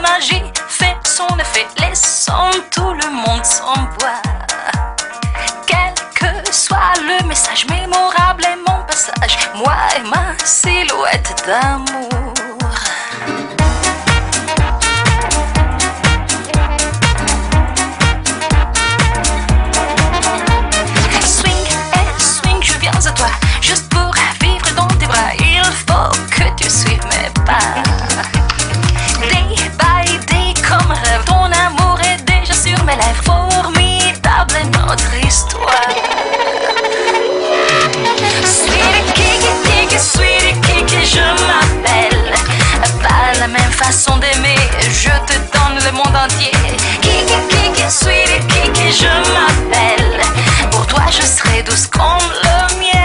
magie fait son effet, laissant tout le monde sans voix. Quel que soit le message mémorable et mon passage, moi et ma silhouette d'amour. À toi, juste pour vivre dans tes bras, il faut que tu suives mes pas. Day by day, comme rêve, ton amour est déjà sur mes lèvres. Formidable est notre histoire. Sweetie Kiki, je m'appelle. Pas la même façon d'aimer, je te donne le monde entier. Kiki, Sweetie Kiki, je m'appelle. Pour toi, je serai douce comme le miel.